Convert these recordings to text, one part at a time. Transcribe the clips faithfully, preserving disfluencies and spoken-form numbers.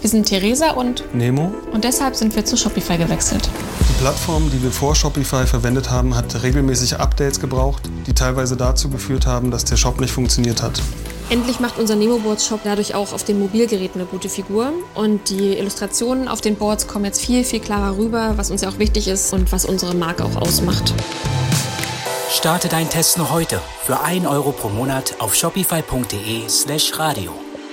Wir sind Theresa und Nemo. Und deshalb sind wir zu Shopify gewechselt. Die Plattform, die wir vor Shopify verwendet haben, hat regelmäßig Updates gebraucht, die teilweise dazu geführt haben, dass der Shop nicht funktioniert hat. Endlich macht unser Nemo-Boards-Shop dadurch auch auf den Mobilgeräten eine gute Figur. Und die Illustrationen auf den Boards kommen jetzt viel, viel klarer rüber, was uns ja auch wichtig ist und was unsere Marke auch ausmacht. Starte deinen Test noch heute für ein Euro pro Monat auf shopify.de slash radio.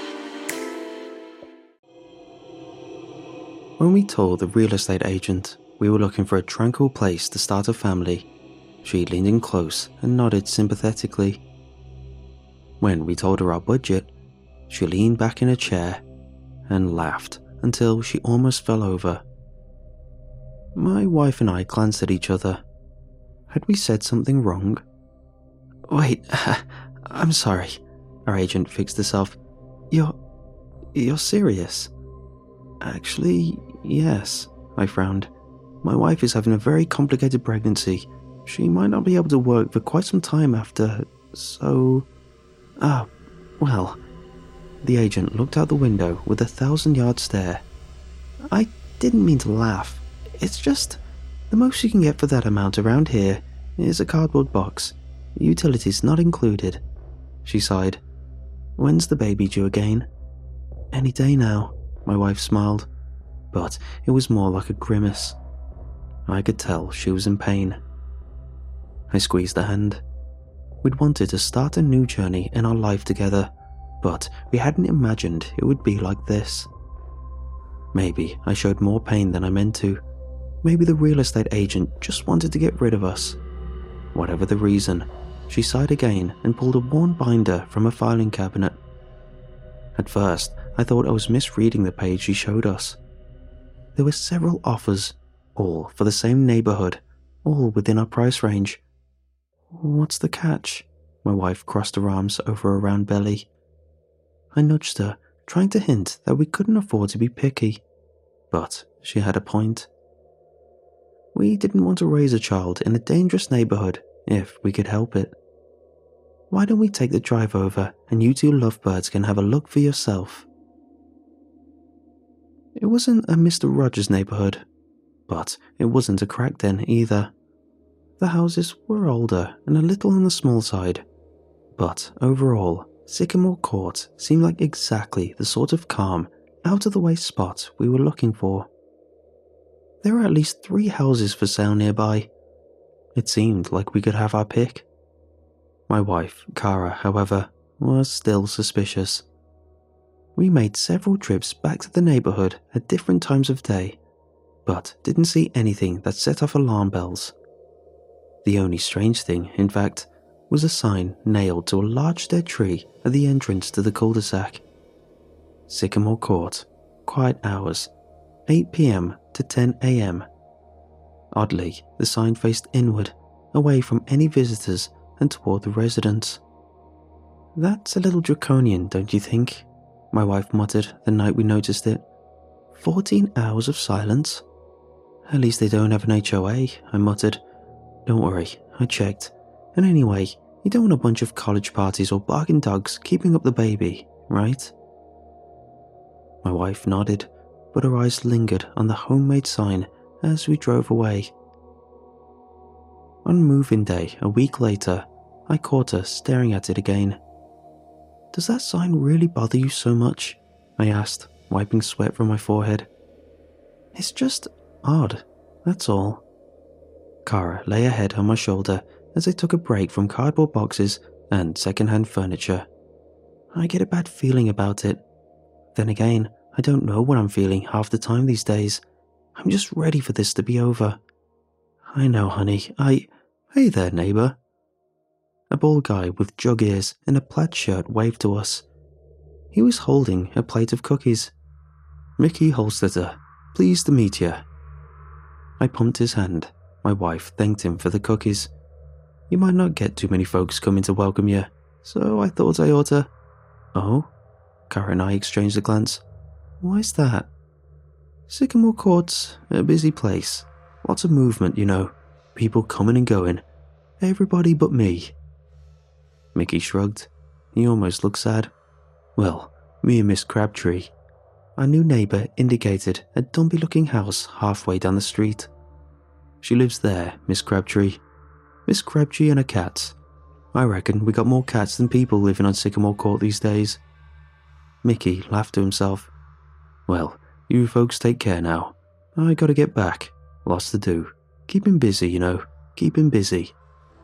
When we told the real estate agent we were looking for a tranquil place to start a family, she leaned in close and nodded sympathetically. When we told her our budget, she leaned back in a chair and laughed until she almost fell over. My wife and I glanced at each other. Had we said something wrong? Wait, I'm sorry. Our agent fixed herself. You're... you're serious? Actually, yes, I frowned. My wife is having a very complicated pregnancy. She might not be able to work for quite some time after, so... Ah, well... The agent looked out the window with a thousand-yard stare. I didn't mean to laugh. It's just... the most you can get for that amount around here is a cardboard box. Utilities not included. She sighed. When's the baby due again? Any day now, my wife smiled. But it was more like a grimace. I could tell she was in pain. I squeezed her hand. We'd wanted to start a new journey in our life together, but we hadn't imagined it would be like this. Maybe I showed more pain than I meant to. Maybe the real estate agent just wanted to get rid of us. Whatever the reason, she sighed again and pulled a worn binder from a filing cabinet. At first, I thought I was misreading the page she showed us. There were several offers, all for the same neighborhood, all within our price range. What's the catch? My wife crossed her arms over her round belly. I nudged her, trying to hint that we couldn't afford to be picky. But she had a point. We didn't want to raise a child in a dangerous neighborhood if we could help it. Why don't we take the drive over and you two lovebirds can have a look for yourself? It wasn't a Mister Rogers neighborhood, but it wasn't a crack den either. The houses were older and a little on the small side, but overall, Sycamore Court seemed like exactly the sort of calm, out-of-the-way spot we were looking for. There were at least three houses for sale nearby. It seemed like we could have our pick. My wife, Cara, however, was still suspicious. We made several trips back to the neighborhood at different times of day, but didn't see anything that set off alarm bells. The only strange thing, in fact, was a sign nailed to a large dead tree at the entrance to the cul-de-sac. Sycamore Court, quiet hours, eight p.m. to ten a.m. Oddly, the sign faced inward, away from any visitors and toward the residents. That's a little draconian, don't you think? My wife muttered the night we noticed it. Fourteen hours of silence? At least they don't have an H O A, I muttered. Don't worry, I checked. And anyway, you don't want a bunch of college parties or barking dogs keeping up the baby, right? My wife nodded, but her eyes lingered on the homemade sign as we drove away. On move-in day, a week later, I caught her staring at it again. Does that sign really bother you so much? I asked, wiping sweat from my forehead. It's just odd, that's all. Cara lay her head on my shoulder as I took a break from cardboard boxes and second-hand furniture. I get a bad feeling about it. Then again, I don't know what I'm feeling half the time these days. I'm just ready for this to be over. I know, honey, I... Hey there, neighbor. A bald guy with jug ears and a plaid shirt waved to us. He was holding a plate of cookies. Mickey Holstetter, pleased to meet you. I pumped his hand. My wife thanked him for the cookies. You might not get too many folks coming to welcome you, so I thought I ought to... Oh? Cara and I exchanged a glance. Why's that? Sycamore Court's a busy place. Lots of movement, you know. People coming and going. Everybody but me. Mickey shrugged. He almost looked sad. Well, me and Miss Crabtree. our new neighbour indicated a dumpy-looking house halfway down the street. She lives there, Miss Crabtree. Miss Crabtree and her cats. I reckon we got more cats than people living on Sycamore Court these days. Mickey laughed to himself. Well, you folks take care now. I gotta get back. Lots to do. Keep him busy, you know. Keep him busy.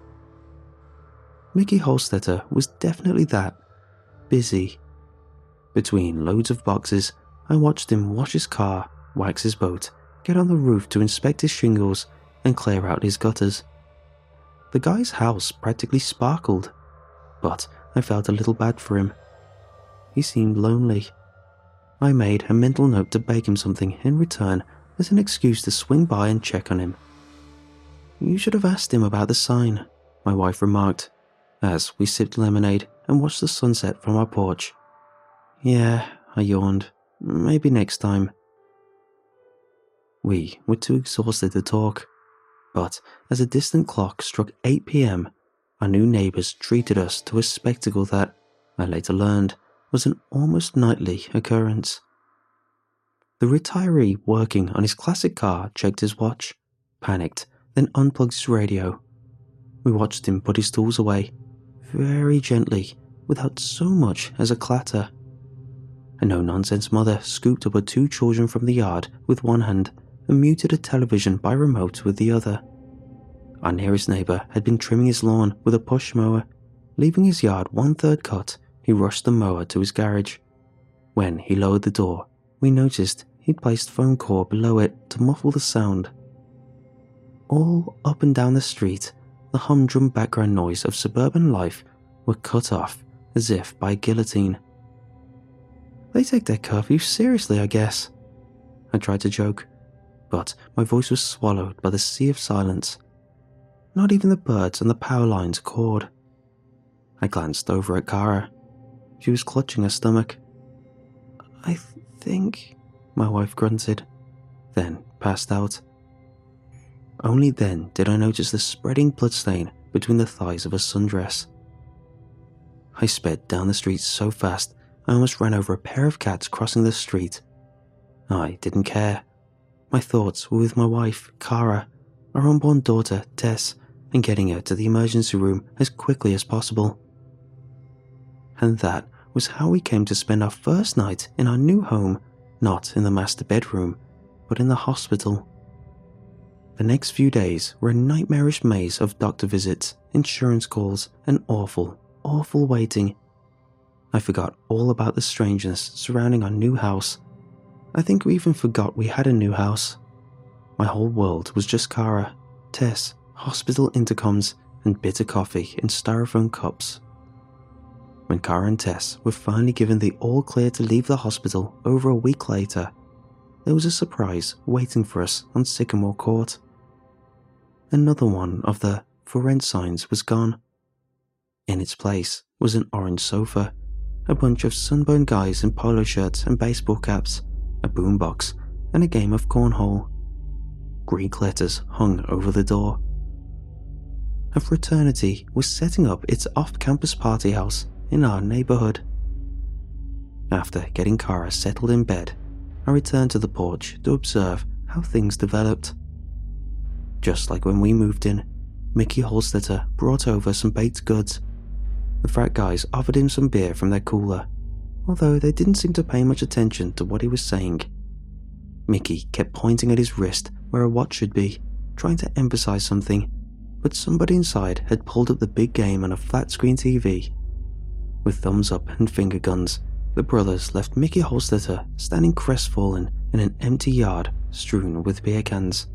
Mickey Holstetter was definitely that. Busy. Between loads of boxes, I watched him wash his car, wax his boat, get on the roof to inspect his shingles, and clear out his gutters. The guy's house practically sparkled, but I felt a little bad for him. He seemed lonely. I made a mental note to bake him something in return as an excuse to swing by and check on him. You should have asked him about the sign, my wife remarked, as we sipped lemonade and watched the sunset from our porch. Yeah, I yawned. Maybe next time. We were too exhausted to talk, but as a distant clock struck eight p.m, our new neighbours treated us to a spectacle that, I later learned, was an almost nightly occurrence. The retiree working on his classic car checked his watch, panicked, then unplugged his radio. We watched him put his tools away, very gently, without so much as a clatter. A no-nonsense mother scooped up her two children from the yard with one hand and muted a television by remote with the other. Our nearest neighbour had been trimming his lawn with a push mower. Leaving his yard one-third cut, he rushed the mower to his garage. When he lowered the door, we noticed he'd placed foam core below it to muffle the sound. All up and down the street, the humdrum background noise of suburban life were cut off as if by a guillotine. They take their curfew seriously, I guess. I tried to joke, but my voice was swallowed by the sea of silence. Not even the birds on the power lines cawed. I glanced over at Kara. She was clutching her stomach. I th- think, my wife grunted, then passed out. Only then did I notice the spreading bloodstain between the thighs of her sundress. I sped down the street so fast I almost ran over a pair of cats crossing the street. I didn't care. My thoughts were with my wife, Kara, our unborn daughter, Tess, and getting her to the emergency room as quickly as possible. And that was how we came to spend our first night in our new home, not in the master bedroom, but in the hospital. The next few days were a nightmarish maze of doctor visits, insurance calls, and awful, awful waiting. I forgot all about the strangeness surrounding our new house. I think we even forgot we had a new house. My whole world was just Kara, Tess, hospital intercoms, and bitter coffee in styrofoam cups. When Kara and Tess were finally given the all-clear to leave the hospital over a week later, there was a surprise waiting for us on Sycamore Court. Another one of the for rent signs was gone. In its place was an orange sofa, a bunch of sunburned guys in polo shirts and baseball caps, a boombox, and a game of cornhole. Greek letters hung over the door. A fraternity was setting up its off-campus party house in our neighborhood. After getting Kara settled in bed, I returned to the porch to observe how things developed. Just like when we moved in, Mickey Holstetter brought over some baked goods. The frat guys offered him some beer from their cooler, although they didn't seem to pay much attention to what he was saying. Mickey kept pointing at his wrist where a watch should be, trying to emphasize something, but somebody inside had pulled up the big game on a flat-screen T V. With thumbs up and finger guns, the brothers left Mickey Holstetter standing crestfallen in an empty yard strewn with beer cans.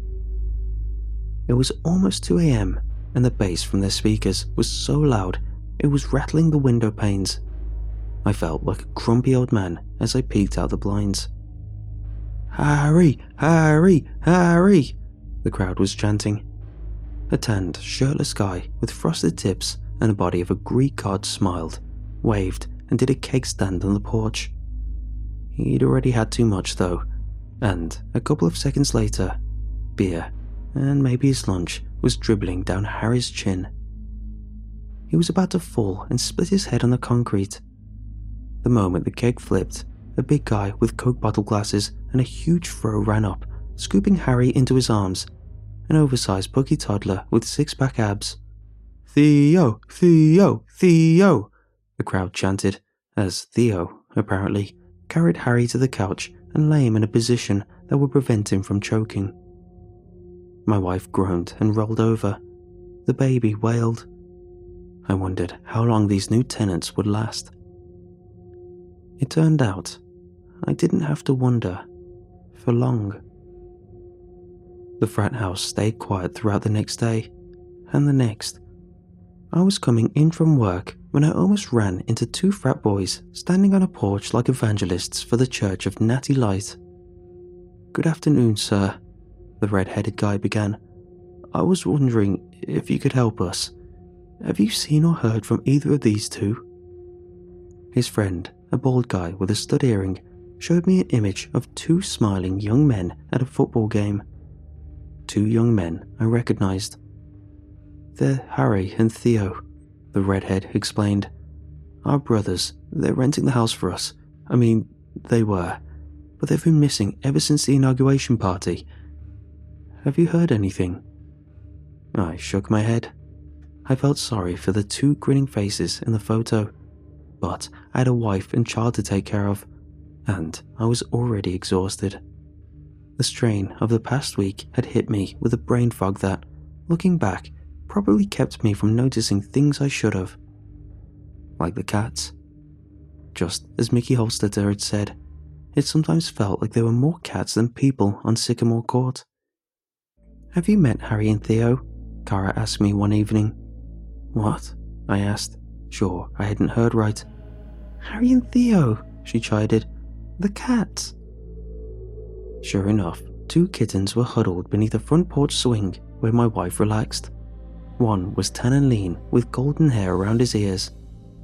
It was almost two a.m. and the bass from their speakers was so loud it was rattling the window panes. I felt like a grumpy old man as I peeked out the blinds. "Harry! Harry! Harry!" the crowd was chanting. A tanned, shirtless guy with frosted tips and the body of a Greek god smiled, waved, and did a cake stand on the porch. He'd already had too much though, and a couple of seconds later, beer, and maybe his lunch, was dribbling down Harry's chin. He was about to fall and split his head on the concrete. The moment the keg flipped, a big guy with Coke bottle glasses and a huge fro ran up, scooping Harry into his arms, an oversized puggy toddler with six-pack abs. "Theo! Theo! Theo!" the crowd chanted, as Theo, apparently, carried Harry to the couch and lay him in a position that would prevent him from choking. My wife groaned and rolled over. The baby wailed. I wondered how long these new tenants would last. It turned out I didn't have to wonder for long. The frat house stayed quiet throughout the next day, and the next. I was coming in from work when I almost ran into two frat boys standing on a porch like evangelists for the Church of Natty Light. "Good afternoon, sir," the red-headed guy began. "I was wondering if you could help us. Have you seen or heard from either of these two?" His friend, a bald guy with a stud earring, showed me an image of two smiling young men at a football game. Two young men I recognized. "They're Harry and Theo," the redhead explained. "Our brothers. They're renting the house for us. I mean, they were. But they've been missing ever since the inauguration party. Have you heard anything?" I shook my head. I felt sorry for the two grinning faces in the photo, but I had a wife and child to take care of, and I was already exhausted. The strain of the past week had hit me with a brain fog that, looking back, probably kept me from noticing things I should have. Like the cats. Just as Mickey Holstetter had said, it sometimes felt like there were more cats than people on Sycamore Court. "Have you met Harry and Theo?" Kara asked me one evening. "What?" I asked, sure I hadn't heard right. "Harry and Theo," she chided. "The cats." Sure enough, two kittens were huddled beneath a front porch swing where my wife relaxed. One was tan and lean with golden hair around his ears.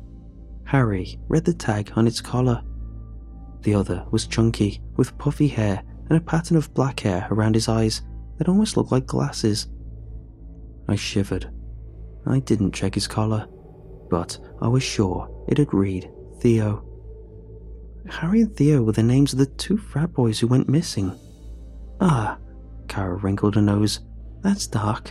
Harry read the tag on its collar. The other was chunky with puffy hair and a pattern of black hair around his eyes that almost looked like glasses. I shivered. I didn't check his collar, but I was sure it had read Theo. Harry and Theo were the names of the two frat boys who went missing. Ah, Kara wrinkled her nose. That's dark.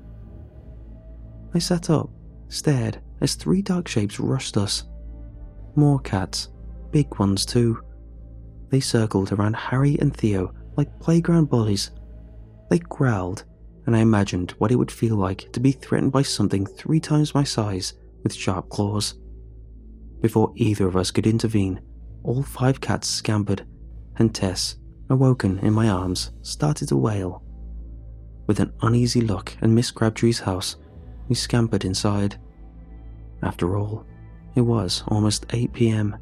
I sat up, stared as three dark shapes rushed us. More cats, big ones too. They circled around Harry and Theo like playground bullies. They growled, and I imagined what it would feel like to be threatened by something three times my size with sharp claws. Before either of us could intervene, all five cats scampered, and Tess, awoken in my arms, started to wail. With an uneasy look at Miss Crabtree's house, we scampered inside. After all, it was almost eight p.m.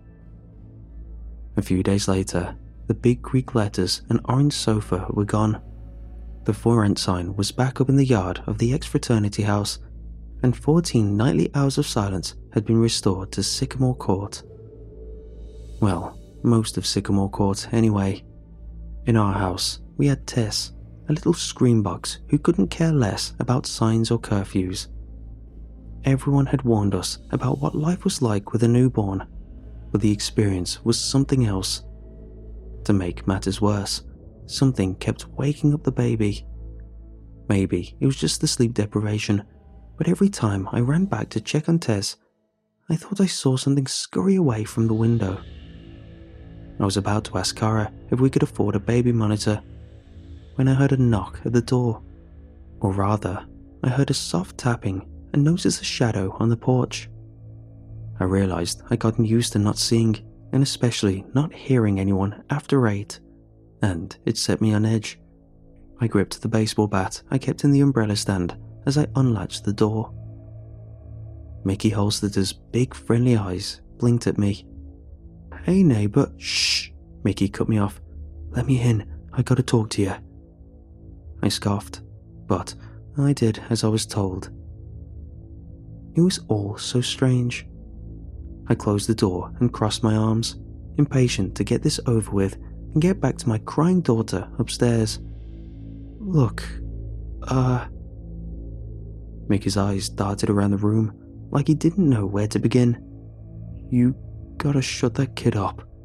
A few days later, the big Greek letters and orange sofa were gone. The for rent sign was back up in the yard of the ex-fraternity house, and fourteen nightly hours of silence had been restored to Sycamore Court. Well, most of Sycamore Court anyway. In our house, we had Tess, a little scream box who couldn't care less about signs or curfews. Everyone had warned us about what life was like with a newborn, but the experience was something else. To make matters worse, something kept waking up the baby. Maybe it was just the sleep deprivation, but every time I ran back to check on Tess, I thought I saw something scurry away from the window. I was about to ask Kara if we could afford a baby monitor when I heard a knock at the door. Or rather, I heard a soft tapping and noticed a shadow on the porch. I realized I'd gotten used to not seeing, and especially not hearing anyone after eight, and it set me on edge. I gripped the baseball bat I kept in the umbrella stand as I unlatched the door. Mickey Holstetter's big friendly eyes blinked at me. "Hey neighbor, shh," Mickey cut me off. "Let me in, I gotta talk to you." I scoffed, but I did as I was told. It was all so strange. I closed the door and crossed my arms, impatient to get this over with and get back to my crying daughter upstairs. "Look, uh... Mickey's eyes darted around the room like he didn't know where to begin. "You gotta shut that kid up.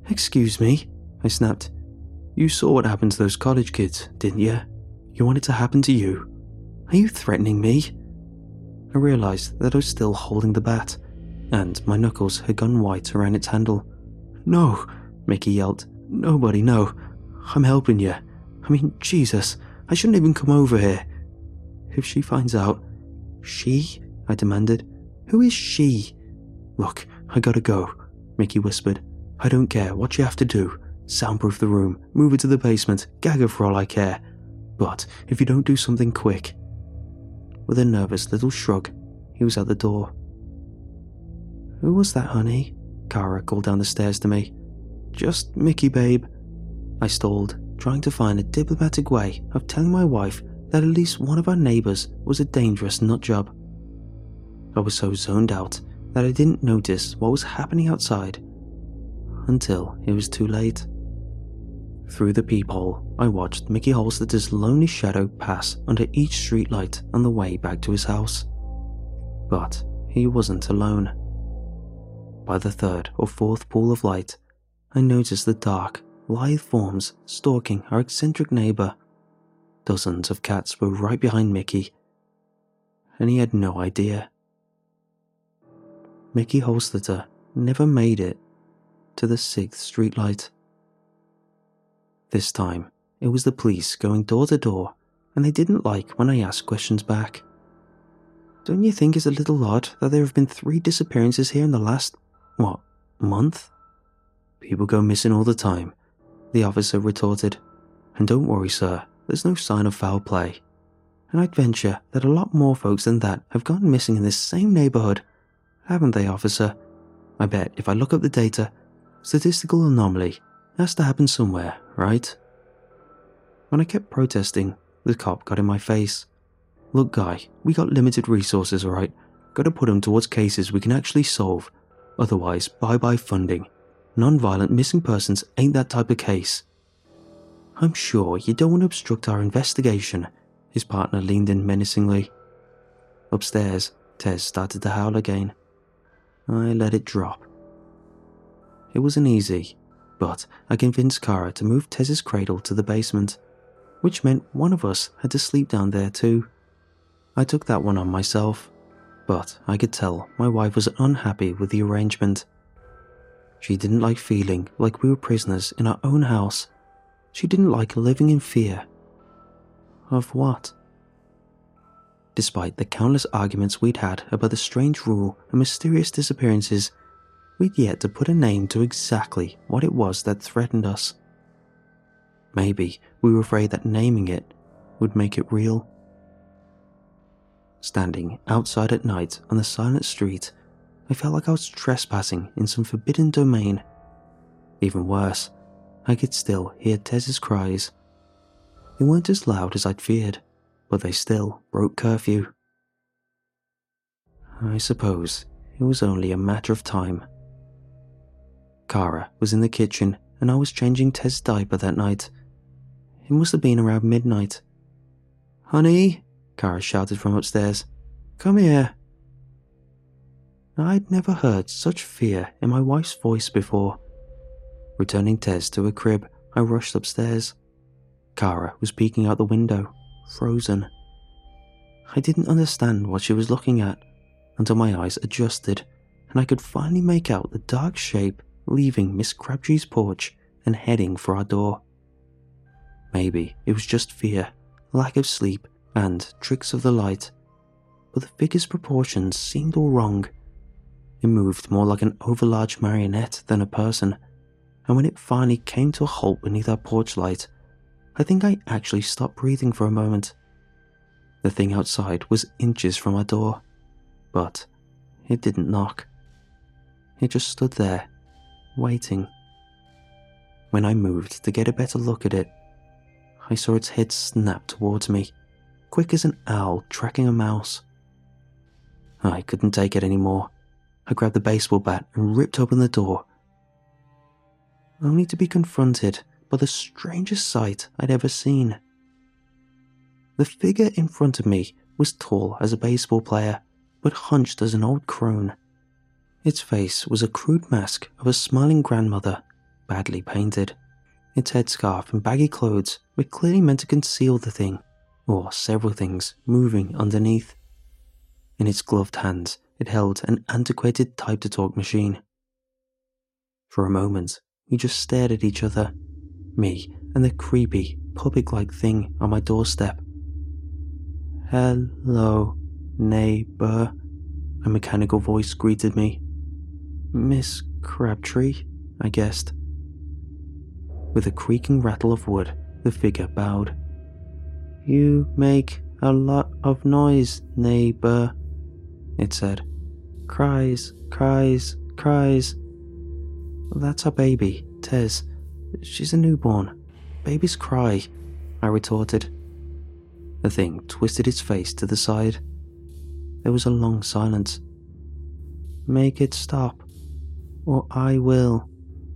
Excuse me, I snapped. You saw what happened to those college kids, didn't you? You want it to happen to you? Are you threatening me? I realised that I was still holding the bat, and my knuckles had gone white around its handle. No, Mickey yelled. Nobody, no. I'm helping you. I mean, Jesus, I shouldn't even come over here. If she finds out... She? I demanded. Who is she? Look, I gotta go, Mickey whispered. I don't care what you have to do. Soundproof the room, move it to the basement, gag her for all I care. But if you don't do something quick... With a nervous little shrug, he was at the door. Who was that, honey? Kara called down the stairs to me. Just Mickey, babe. I stalled, trying to find a diplomatic way of telling my wife that at least one of our neighbours was a dangerous nutjob. I was so zoned out that I didn't notice what was happening outside until it was too late. Through the peephole, I watched Mickey Holsteter's lonely shadow pass under each streetlight on the way back to his house. But he wasn't alone. By the third or fourth pool of light, I noticed the dark, lithe forms stalking our eccentric neighbour. Dozens of cats were right behind Mickey, and he had no idea. Mickey Holsteter never made it to the sixth streetlight. This time, it was the police going door to door, and they didn't like when I asked questions back. Don't you think it's a little odd that there have been three disappearances here in the last, what, month? People go missing all the time, the officer retorted. And don't worry, sir, there's no sign of foul play. And I'd venture that a lot more folks than that have gone missing in this same neighbourhood, haven't they, officer? I bet if I look up the data, statistical anomaly has to happen somewhere, right? When I kept protesting, the cop got in my face. Look, guy, we got limited resources, alright? Gotta put them towards cases we can actually solve. Otherwise, bye-bye funding. Non-violent missing persons ain't that type of case. I'm sure you don't want to obstruct our investigation, his partner leaned in menacingly. Upstairs, Tez started to howl again. I let it drop. It wasn't easy, but I convinced Kara to move Tez's cradle to the basement, which meant one of us had to sleep down there too. I took that one on myself, but I could tell my wife was unhappy with the arrangement. She didn't like feeling like we were prisoners in our own house. She didn't like living in fear. Of what? Despite the countless arguments we'd had about the strange rule and mysterious disappearances, we'd yet to put a name to exactly what it was that threatened us. Maybe we were afraid that naming it would make it real. Standing outside at night on the silent street, I felt like I was trespassing in some forbidden domain. Even worse, I could still hear Tez's cries. They weren't as loud as I'd feared, but they still broke curfew. I suppose it was only a matter of time. Kara was in the kitchen and I was changing Tez's diaper that night. It must have been around midnight. "Honey," Kara shouted from upstairs. "Come here." I'd never heard such fear in my wife's voice before. Returning Tez to her crib, I rushed upstairs. Kara was peeking out the window, frozen. I didn't understand what she was looking at until my eyes adjusted and I could finally make out the dark shape leaving Miss Crabtree's porch and heading for our door. Maybe it was just fear, lack of sleep, and tricks of the light, but the figure's proportions seemed all wrong. It moved more like an overlarge marionette than a person, and when it finally came to a halt beneath our porch light, I think I actually stopped breathing for a moment. The thing outside was inches from our door, but it didn't knock. It just stood there, waiting. When I moved to get a better look at it, I saw its head snap towards me, quick as an owl tracking a mouse. I couldn't take it anymore. I grabbed the baseball bat and ripped open the door, only to be confronted by the strangest sight I'd ever seen. The figure in front of me was tall as a baseball player, but hunched as an old crone. Its face was a crude mask of a smiling grandmother, badly painted. Its headscarf and baggy clothes were clearly meant to conceal the thing, or several things, moving underneath. In its gloved hands, it held an antiquated type-to-talk machine. For a moment, we just stared at each other, me and the creepy, puppet-like thing on my doorstep. "Hello, neighbour," a mechanical voice greeted me. "Miss Crabtree," I guessed. With a creaking rattle of wood, the figure bowed. "You make a lot of noise, neighbour," it said. "Cries, cries, cries." "That's our baby, Tez. She's a newborn. Babies cry," I retorted. The thing twisted its face to the side. There was a long silence. "Make it stop, or I will."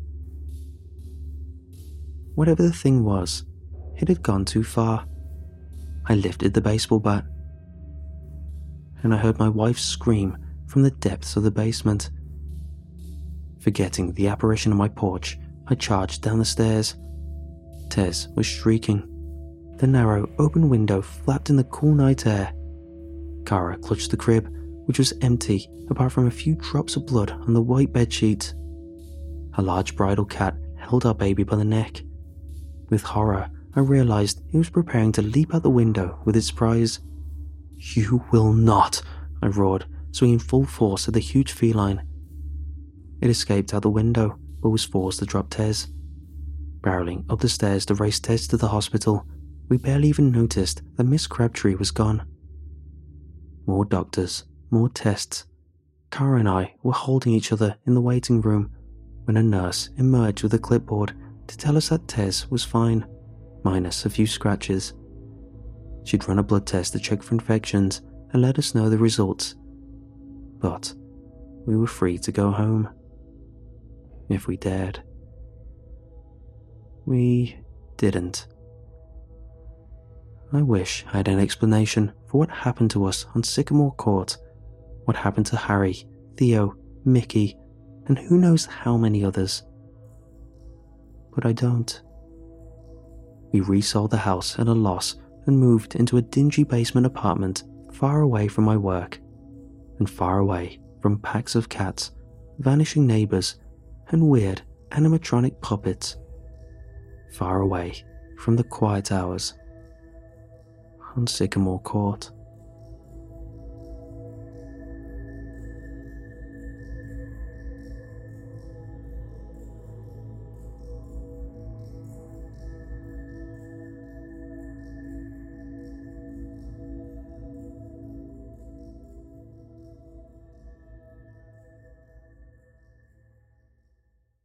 Whatever the thing was, it had gone too far. I lifted the baseball bat, and I heard my wife scream from the depths of the basement. Forgetting the apparition on my porch, I charged down the stairs. Tez was shrieking. The narrow, open window flapped in the cool night air. Kara clutched the crib, which was empty apart from a few drops of blood on the white bedsheet. A large bridal cat held our baby by the neck. With horror, I realized it was preparing to leap out the window with its prize. "You will not," I roared, swinging full force at the huge feline. It escaped out the window, but was forced to drop Tez. Barreling up the stairs to race Tez to the hospital, we barely even noticed that Miss Crabtree was gone. More doctors, more tests. Kara and I were holding each other in the waiting room when a nurse emerged with a clipboard to tell us that Tez was fine, minus a few scratches. She'd run a blood test to check for infections and let us know the results. But we were free to go home. If we dared. We didn't. I wish I had an explanation for what happened to us on Sycamore Court, what happened to Harry, Theo, Mickey, and who knows how many others. But I don't. We resold the house at a loss and moved into a dingy basement apartment far away from my work, and far away from packs of cats, vanishing neighbours, and weird animatronic puppets. Far away from the quiet hours on Sycamore Court.